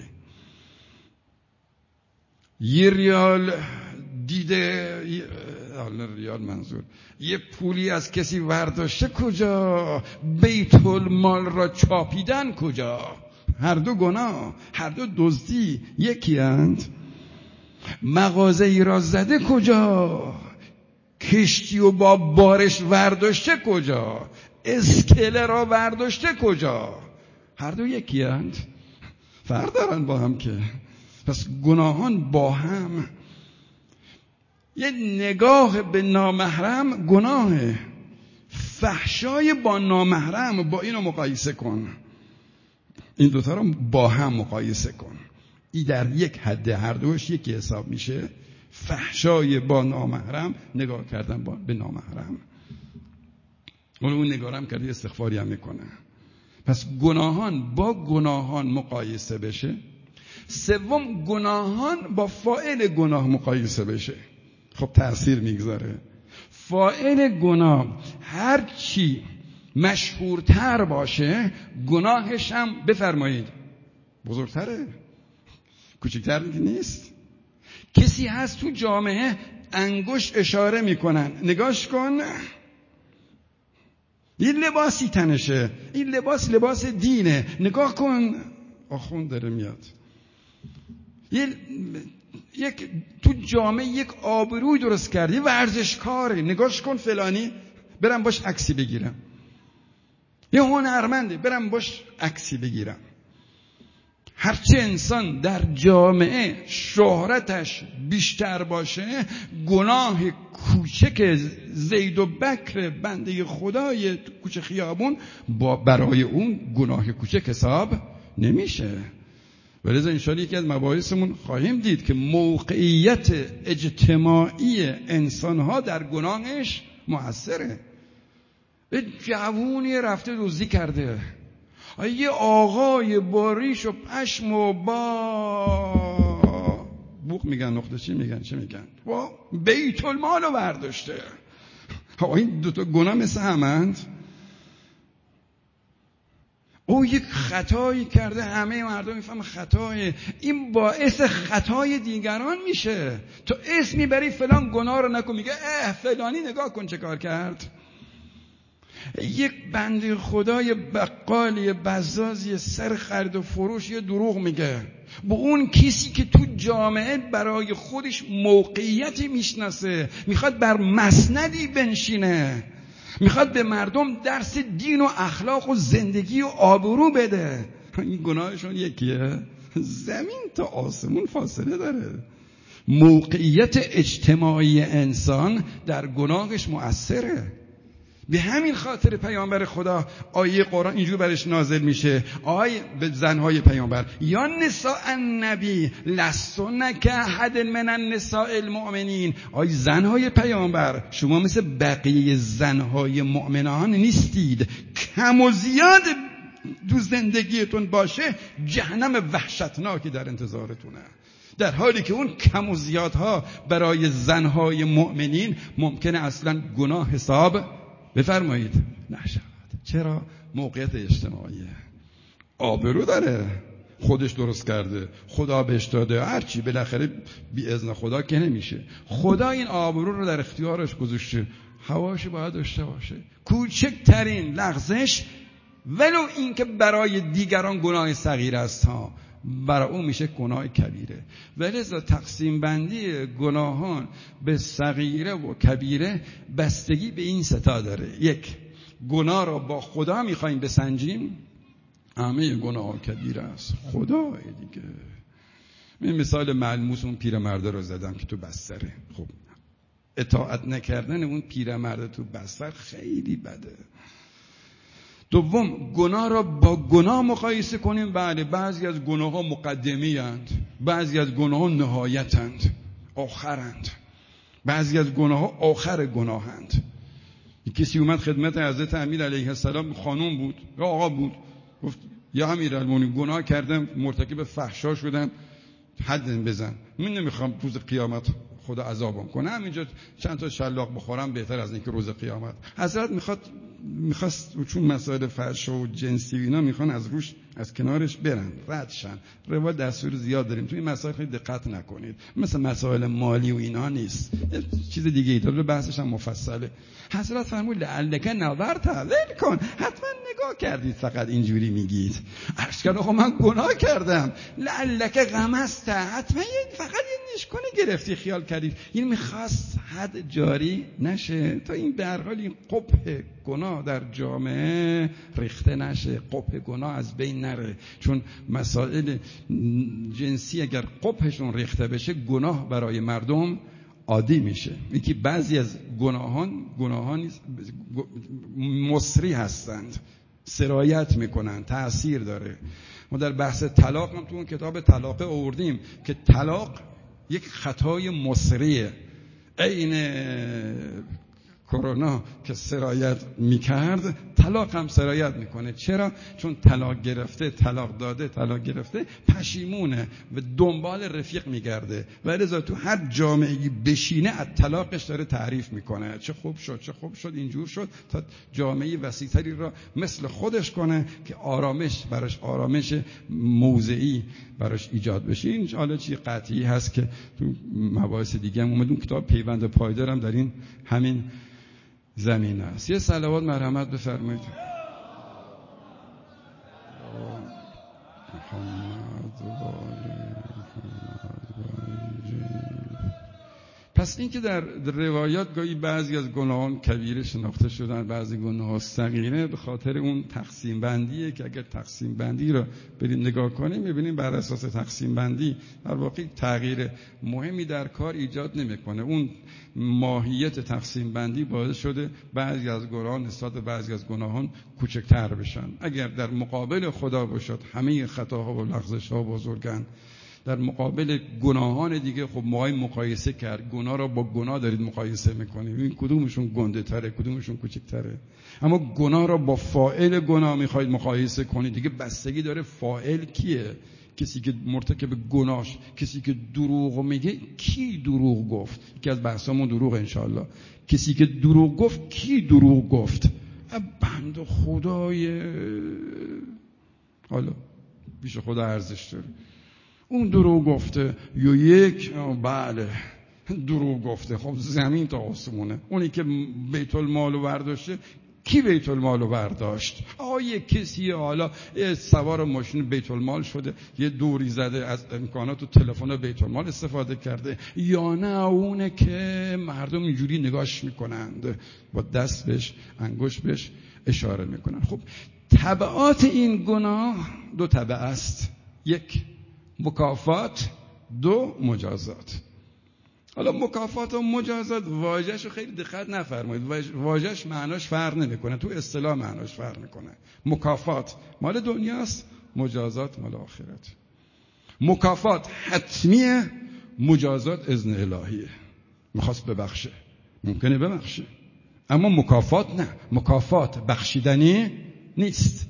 یه ریال دیده، ریال منظور یه پولی از کسی ورداشته کجا، بیت المال را چاپیدن کجا، هر دو گناه، هر دو دزدی یکی اند. مغازه ای را زده کجا، کشتی و با بارش ورداشته کجا، اسکله را ورداشته کجا، هر دو یکی اند، فرق دارن با هم که. پس گناهان با هم. یه نگاه به نامحرم گناهه، فحشای با نامحرم با اینو مقایسه کن، این دوتا رو با هم مقایسه کن، این در یک حد، هر دوش یکی حساب میشه. فحشای با نامحرم، نگاه کردن با به نامحرم، اون اون نگاه هم کردی استغفاری هم میکنه. پس گناهان با گناهان مقایسه بشه. سوم گناهان با فاعل گناه مقایسه بشه. خب تأثیر میگذاره. فاعل گناه هر چی مشهورتر باشه گناهش هم بفرمایید بزرگتره، کوچکتر نیست. کسی هست تو جامعه انگشت اشاره میکنن، نگاش کن این لباسی تنشه، این لباس لباس دینه، نگاه کن آخوند داره میاد. یک تو جامعه یک آبروی درست کردی، ورزشکاره، نگاش کن فلانی، برم باش عکسی بگیرم. یه هنرمنده، برم باش عکسی بگیرم. هرچه انسان در جامعه شهرتش بیشتر باشه، گناه کوچک زید و بکر بنده خدای کوچه خیابون با برای اون گناه کوچک حساب نمیشه. ولذا انشاءالله یکی از مباحثمون خواهیم دید که موقعیت اجتماعی انسانها در گناهش مؤثره. یه جوونی رفته دزدی کرده، یه آقای با ریش و پشم و با بوق میگن، نقطه چی میگن، چه میگن، با بیت المال رو برداشته. این دوتا گناه مثل همند. او یک خطایی کرده، همه مردم میفهمن خطایه، این باعث خطای دیگران میشه. تو اسم میبری فلان گناه رو نکن، میگه اه فلانی نگاه کن چه کار کرد. یک بنده خدای بقالی بزازی سر خرید و فروش یه دروغ میگه به اون کسی که تو جامعه برای خودش موقعیتی میشناسه، میخواد بر مسندی بنشینه، میخواد به مردم درس دین و اخلاق و زندگی و آبرو بده. این گناهشون یکیه، زمین تا آسمون فاصله داره. موقعیت اجتماعی انسان در گناهش مؤثره. به همین خاطر پیامبر خدا آیه قرآن اینجور برش نازل میشه، آیه به زنهای پیامبر یا نساء النبی لستن کاحد من النساء المؤمنین، آیه زنهای پیامبر شما مثل بقیه زنهای مؤمنان نیستید، کم و زیاد تو زندگیتون باشه جهنم وحشتناکی در انتظارتونه. در حالی که اون کم و زیادها برای زنهای مؤمنین ممکنه اصلا گناه حساب بفرمایید نشود. چرا؟ موقعیت اجتماعیه، آبرو داره، خودش درست کرده، خدا بهش داده، هرچی بالاخره بی اذن خدا که نمیشه. خدا این آبرو رو در اختیارش گذاشته، هواش باید داشته باشه. کوچکترین لغزش ولو این که برای دیگران گناه صغیر است ها، برای اون میشه گناه کبیره. ولذا تقسیم بندی گناهان به صغیره و کبیره بستگی به این ستا داره. یک، گناه را با خدا میخوایم بسنجیم، همه گناه کبیر است، خدا دیگه. من مثال ملموس اون پیرمرده رو زدم که تو بستره. خب اطاعت نکردن اون پیرمرده تو بستر خیلی بده. دوم، گناه را با گناه مقایسه کنیم. بله، بعضی از گناه ها مقدمی اند، بعضی از گناه ها نهایتند، آخرند. بعضی از گناه ها آخر گناهند. کسی اومد خدمت حضرت امیر علیه السلام، خانوم بود یا آقا بود، گفت یا امیرالمومنین گناه کردم، مرتکب فحشا شدم، حد بزن. من نمیخوام روز قیامت خدا عذابم کنه، همینجا چند تا شلاق بخورم بهتر از اینکه روز قیامت. حضرت میخواد میخواست چون مسائل فحشا و جنسی و اینا میخوان از روش از کنارش برن، رد شن. روایت دستور زیاد داریم توی این مسائل، خیلی دقت نکنید، مثل مسائل مالی و اینا نیست، چیز دیگه ای داره، بحثش هم مفصله. حضرت فرمود لعلک نظرت، ول کن، حتما نگاه کردید، فقط اینجوری میگید. عرض کردم خب من گناه کردم. لعلک غمست، حتما فقط یه نشکنه گرفتی، خیال کردید. این میخواست حد جاری نشه تا این به هر حال این قبح گناه در جامعه ریخته نشه، قبح گناه از بین نره. چون مسائل جنسی اگر قبحشون ریخته بشه، گناه برای مردم عادی میشه. یکی بعضی از گناهان گناهان مصری هستند، سرایت میکنن، تأثیر داره. ما در بحث طلاق هم تو اون کتاب طلاق آوردیم که طلاق یک خطای مصریه. عین کرونا که سرایت میکرد، طلاق هم سرایت میکنه. چرا؟ چون طلاق گرفته، طلاق داده، طلاق گرفته پشیمونه و دنبال رفیق میگرده و لذا تو هر جامعه‌ای بشینه از طلاقش داره تعریف میکنه، چه خوب شد، چه خوب شد، اینجور شد، تا جامعه وسیع‌تری را مثل خودش کنه که آرامش براش، آرامش موضعی براش ایجاد بشه. این حالا چیز قطعی هست که تو مباحث دیگه هم اومد. اون کتاب پیوند پایدارم در این همین زمین است. یه صلوات مرحمت بفرمایید. پس این که در روایات گاهی بعضی از گناهان کبیره شناخته شدن، بعضی گناهان صغیره، به خاطر اون تقسیم بندیه که اگر تقسیم بندی رو بریم نگاه کنیم میبینیم بر اساس تقسیم بندی در واقع تغییر مهمی در کار ایجاد نمیکنه. اون ماهیت تقسیم بندی باعث شده بعضی از گناهان نسبت به بعضی از گناهان کوچکتر بشن. اگر در مقابل خدا باشد همه خطاها و لغزش‌ها بزرگن، در مقابل گناهان دیگه خب ما مقایسه کرد، گناه را با گناه دارید مقایسه میکنید، این کدومشون گنده تره، کدومشون کوچکتره. اما گناه را با فاعل گناه میخواید مقایسه کنید، دیگه بستگی داره فاعل کیه. کسی که مرتکب گناهش، کسی که دروغ میگه، کی دروغ گفت؟ یکی از بحثامون دروغ انشاءالله. کسی که دروغ گفت، کی دروغ گفت؟ بنده خدای حالا پیش خدا ارزش داره، اون دروغ گفته یا یک بله دروغ گفته. خب زمین تا آسمونه. اونی که بیت المال رو برداشته، کی بیت المال رو برداشت؟ آیه کسی حالا سوار ماشین بیت المال شده، یه دوری زده، از امکانات و تلفن بیت المال استفاده کرده، یا نه اونه که مردم اینجوری نگاش میکنند، با دست بهش، انگشت بهش اشاره میکنن. خب تبعات این گناه دو تبع است، یک مکافات، دو مجازات. حالا مکافات و مجازات واژه‌شو خیلی دقت نفرمایید، واژه‌ش معناش فرق نمیکنه، تو اصطلاح معناش فرق میکنه. مکافات مال دنیاست، مجازات مال آخرت. مکافات حتمیه، مجازات اذن الهیه. میخواست ببخشه ممکنه ببخشه، اما مکافات نه، مکافات بخشیدنی نیست.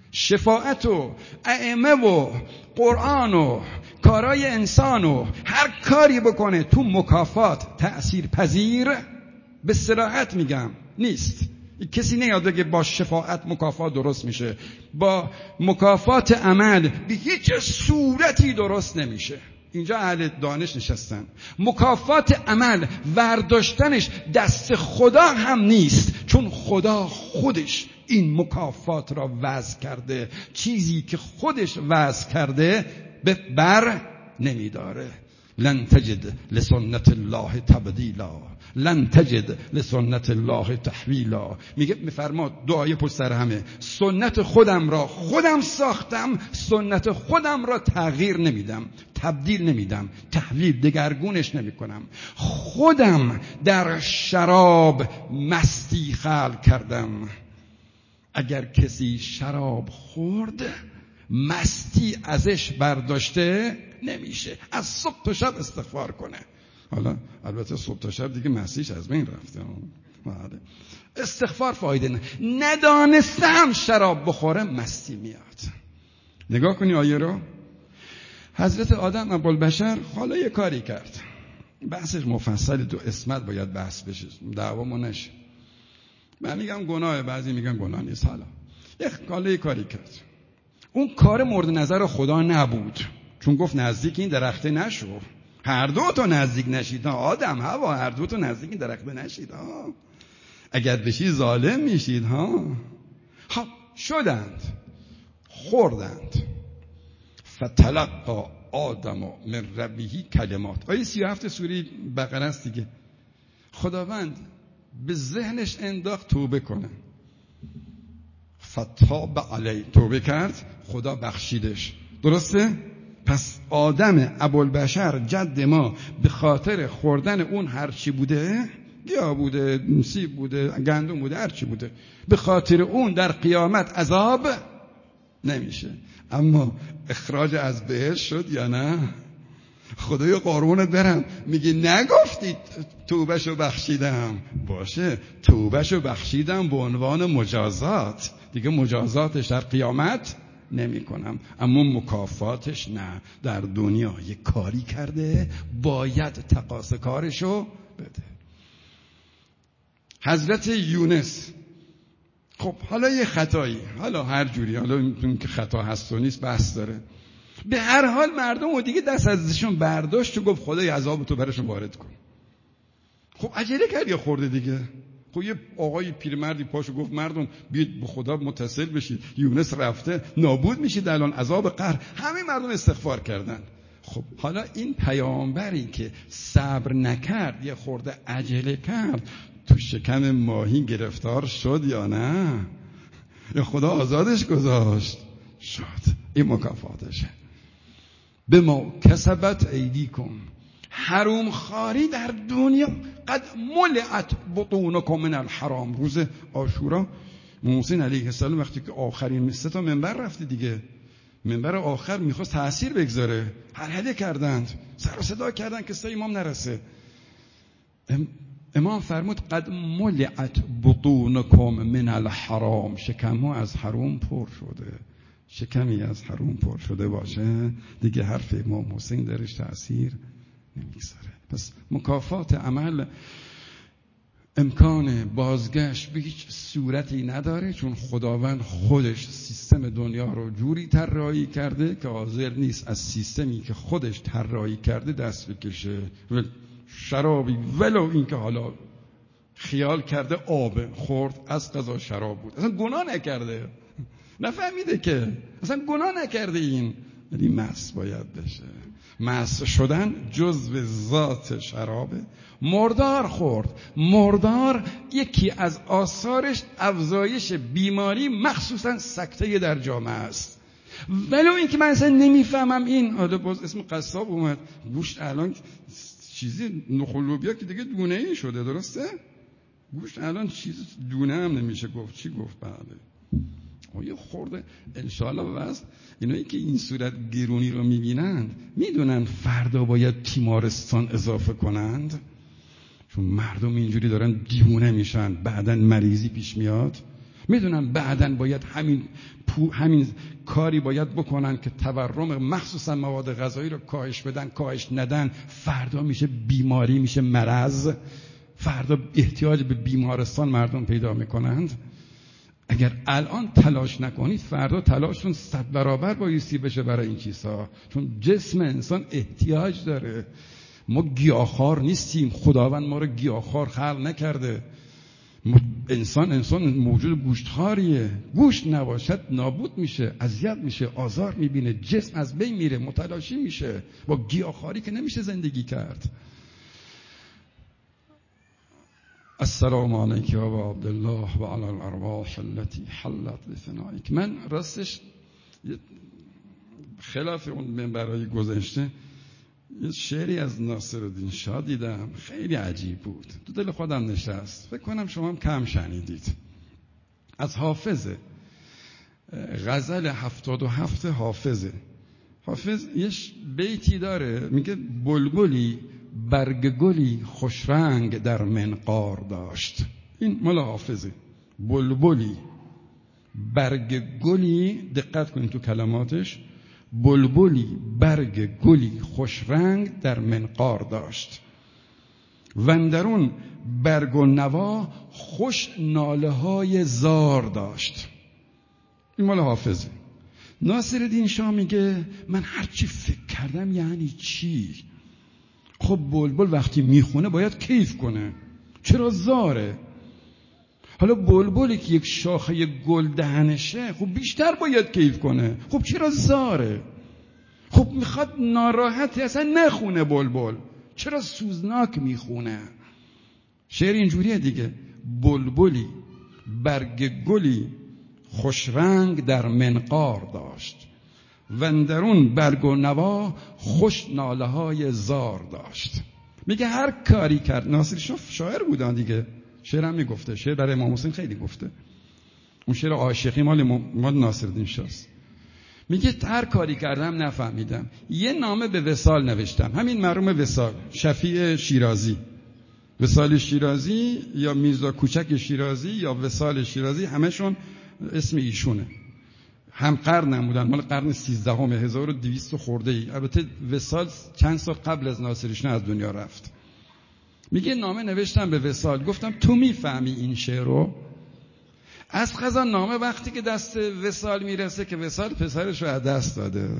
شفاعت و ائمه و قرآن و کارای انسان و هر کاری بکنه تو مکافات تأثیر پذیر، به صراحت میگم نیست. کسی نیاده که با شفاعت مکافات درست میشه، با مکافات عمل به هیچ صورتی درست نمیشه. اینجا اهل دانش نشستن. مکافات عمل ورداشتنش دست خدا هم نیست، چون خدا خودش این مکافات را وضع کرده. چیزی که خودش وضع کرده به بر نمیداره. لن تجد لسنت الله تبدیلا، لن تجد لسنت الله تحویلا. میگه میفرما دعای پشت سر همه، سنت خودم را خودم ساختم، سنت خودم را تغییر نمیدم، تبدیل نمیدم، تحویل دگرگونش نمیکنم. خودم در شراب مستی خلق کردم. اگر کسی شراب خورد مستی ازش برداشته نمیشه، از صبح تا شب استغفار کنه. حالا البته صبح تا شب دیگه مسیش از بین رفته، استغفار فایده نه. ندانسته هم شراب بخوره مستی میاد. نگاه کنی آیه رو. حضرت آدم ابوالبشر حالا یه کاری کرد، بحثش مفصل تو اسمت باید بحث بشه، دعوامو نشه. من میگم گناه، بعضی میگن گناه نیست. حالا یه حالا یه کاری کرد، اون کار مورد نظر خدا نبود، چون گفت نزدیک این درخته نشو. هر دو تا نزدیک نشید، آدم هوا، هر دو تا نزدیک این درخته نشید ها، اگر بشی ظالم میشید ها. ها شدند، خوردند. فتلقى آدم من ربه کلمات. آیه سی و هفت سوره بقره است دیگه. خداوند به ذهنش انداخت توبه کنه، فتاب علی، توبه کرد، خدا بخشیدش. درسته؟ پس آدم ابوالبشر جد ما به خاطر خوردن اون هرچی بوده، گیاه بوده، سیب بوده، گندم بوده، هرچی بوده، به خاطر اون در قیامت عذاب نمیشه. اما اخراج از بهشت شد یا نه؟ خدایا قربونت برم، میگه نگفتید توبهشو بخشیدم. باشه، توبهشو بخشیدم به عنوان مجازات، دیگه مجازاتش در قیامت نمی کنم، اما مکافاتش نه. در دنیا یه کاری کرده باید تقاضا کارشو بده. حضرت یونس، خب حالا یه خطایی، حالا هر جوری، حالا این که خطا هست و نیست بحث داره، به هر حال مردم و دیگه دست ازشون برداشت و گفت خدای عذاب تو برشون وارد کن. خب عجله کرد یا خورده دیگه. خب یه آقای پیرمردی پاشو گفت مردم بیاید به خدا متصل بشید، یونس رفته، نابود میشید الان، عذاب قهر. همه مردم استغفار کردن. خب حالا این پیامبری که صبر نکرد، یه خورده عجله کرد، تو شکم ماهی گرفتار شد یا نه؟ یا خدا آزادش گذاشت؟ شد. این مکافاتشه. به ما کسبت ایدیکم، حروم خاری در دنیا قد ملعت بطونکم من الحرام. روز عاشورا موسی علیه السلام وقتی که آخرین سه تا منبر رفته دیگه، منبر آخر میخواست تأثیر بگذاره، هرهله کردند، سر و صدا کردند که سه امام نرسه. ام امام فرمود قد ملعت بطونکم من الحرام، شکم‌ها از حرام پر شده. شکمی از حرام پر شده باشه دیگه حرف امام حسین درش تأثیر نمیگذاره. پس مکافات عمل امکان بازگشت به هیچ صورتی نداره، چون خداوند خودش سیستم دنیا رو جوری طراحی کرده که حاضر نیست از سیستمی که خودش طراحی کرده دست بکشه. و شرابی ولو این که حالا خیال کرده آب خورد، از قضا شراب بود، اصلا گناه نکرده، نفهمیده که اصلا گناه نکرده، این ولی مست باید بشه. مست شدن جزو ذات شرابه. مردار خورد، مردار یکی از آثارش افزایش بیماری مخصوصا سکته در جامعه است. ولو این که من اصلا نمیفهمم، این حالا باز اسم قصاب اومد، گوشت الان چیزی نخلوبیا که دیگه دونه ای شده، درسته؟ گوشت الان چیز دونه هم نمیشه گفت. چی گفت؟ بله آیا خورده انشاءالله واسه اینایی که این صورت گرونی رو میبینند میدونن فردا باید تیمارستان اضافه کنند، چون مردم اینجوری دارن دیوونه میشن، بعدن مریضی پیش میاد. میدونن بعدن باید همین پو همین کاری باید بکنن که تورم مخصوصا مواد غذایی رو کاهش بدن، کاهش ندن فردا میشه بیماری، میشه مرض، فردا احتیاج به بیمارستان مردم پیدا میکنند. اگر الان تلاش نکنید فردا تلاشتون صد برابر بایستی بشه برای این چیزها، چون جسم انسان احتیاج داره. ما گیاهخوار نیستیم، خداوند ما رو گیاهخوار خلق نکرده. انسان انسان موجود گوشتخواریه، گوشت نباشد نابود میشه، اذیت میشه، آزار میبینه، جسم از بین میره، متلاشی میشه. با گیاهخواری که نمیشه زندگی کرد. السلام علیک و عبدالله و علی الارواح التي حلت بفنائک. من راستش خلاف اون منبرهای گذشته یه شعری از ناصرالدین شاه دیدم، خیلی عجیب بود، تو دل خودم نشست، فکر کنم شما هم کم شنیدید. از حافظه، غزل هفتاد و هفت حافظه. حافظ یه بیتی داره میگه بلبلی برگ گلی خوش رنگ در منقار داشت. این مال حافظه. بلبلی برگ گلی، دقت کنید تو کلماتش، بلبلی برگ گلی خوش رنگ در منقار داشت، وندرون برگ و نوا خوش ناله های زار داشت. این مال حافظه. ناصرالدین شاه میگه من هرچی فکر کردم یعنی چی؟ خب بلبل وقتی میخونه باید کیف کنه، چرا زاره؟ حالا بلبلی که یک شاخه گل دهنشه خب بیشتر باید کیف کنه، خب چرا زاره؟ خب میخواد ناراحتی اصلا نخونه بلبل، چرا سوزناک میخونه؟ شعر اینجوریه دیگه، بلبلی برگ گلی خوش رنگ در منقار داشت، وندرون برگ و نوا خوش ناله های زار داشت. میگه هر کاری کرد. ناصر شاه شاعر بودن دیگه، شعر هم میگفته، شعر برای امام حسین خیلی گفته، اون شعر عاشقی مال مال ناصرالدین شاه است. میگه هر کاری کردم نفهمیدم، یه نامه به وصال نوشتم، همین مرحوم وصال، شفیع شیرازی، وصال شیرازی یا میرزا کوچک شیرازی یا وصال شیرازی، همشون اسم ایشونه، هم قرن بودن، مال قرن سیزدهم، هزار و دویست خورده ای. البته وصال چند سال قبل از ناصرالدین از دنیا رفت. میگه نامه نوشتم به وصال، گفتم تو میفهمی این شعر رو؟ از قضا نامه وقتی که دست وصال میرسه که وصال پسرش رو از دست داده،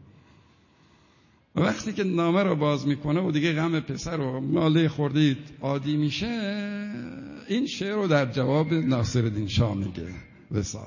وقتی که نامه رو باز میکنه و دیگه غم پسر و ماله خورده عادی میشه، این شعر رو در جواب ناصرالدین شاه میگه وصال: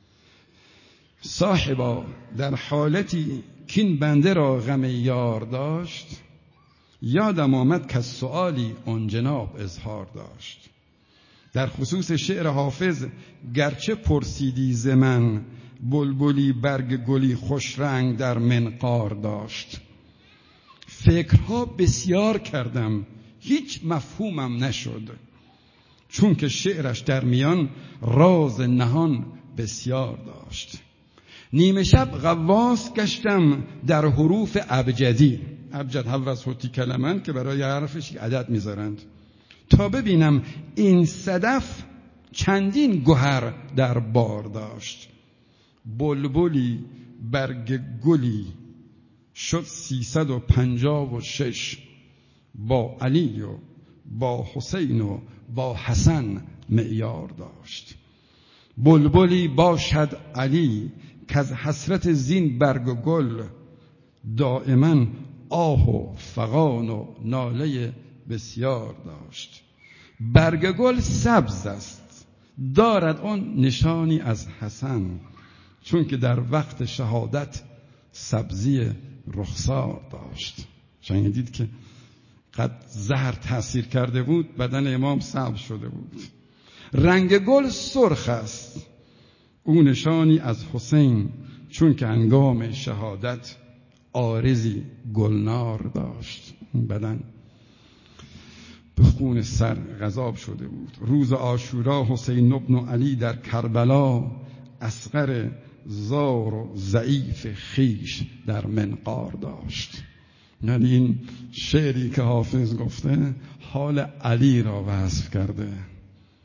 صاحبا در حالتی کین بنده را غم یار داشت، یادم آمد که سؤالی آن جناب اظهار داشت. در خصوص شعر حافظ گرچه پرسیدی ز من، بلبلی برگ گلی خوش رنگ در منقار داشت. فکرها بسیار کردم هیچ مفهومم نشد، چون که شعرش در میان راز نهان بسیار داشت. نیمه شب غواص گشتم در حروف ابجدی، ابجد حوض حتی کلمن که برای حرفش عدد میذارند، تا ببینم این صدف چندین گوهر در بار داشت. بلبلی برگ گلی شد سیصد و پنجاه و شش، با علی و با حسین و با حسن معیار داشت. بلبلی باشد علی که از حسرت زین برگ و گل، دائما آه و فغان و ناله بسیار داشت. برگ گل سبز است، دارد آن نشانی از حسن، چون که در وقت شهادت سبزی رخسار داشت. شنیدید که قد زهر تأثیر کرده بود، بدن امام سبز شده بود. رنگ گل سرخ است، او نشانی از حسین، چون که هنگام شهادت عارضی گلنار داشت. بدن به خون سر غضاب شده بود. روز عاشورا حسین ابن علی در کربلا، اصغر زار و ضعیف خیش در منقار داشت. یعنی این شعری که حافظ گفته حال علی را وصف کرده،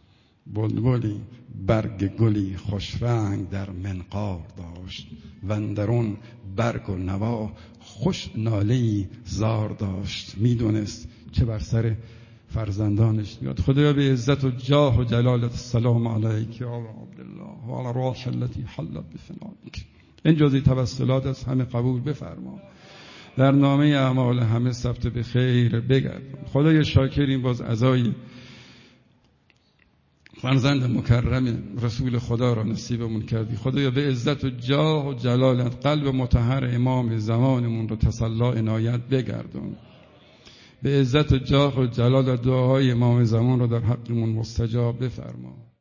بلبلی برگ گلی خوش رنگ در منقار داشت و اندرون برگ و نوا خوش ناله‌ای زار داشت. میدونست چه بر سر فرزندانش میاد. خدایا به عزت و جاه و جلالت السلام علیک یا عبدالله و علی روح التي حلت بفنائک. این جزئی توسلات از همه قبول بفرما، در نامه اعمال همه ثبت به خیر بگرد. خدای شاکریم باز عزای فرزند مکرم رسول خدا را نصیبمون کردی. خدایا به عزت و جاه و جلالت قلب مطهر امام زمانمون رو تسلی عنایت بگردون. به عزت و جاه و جلالت دعاهای امام زمان رو در حقمون مستجاب بفرما.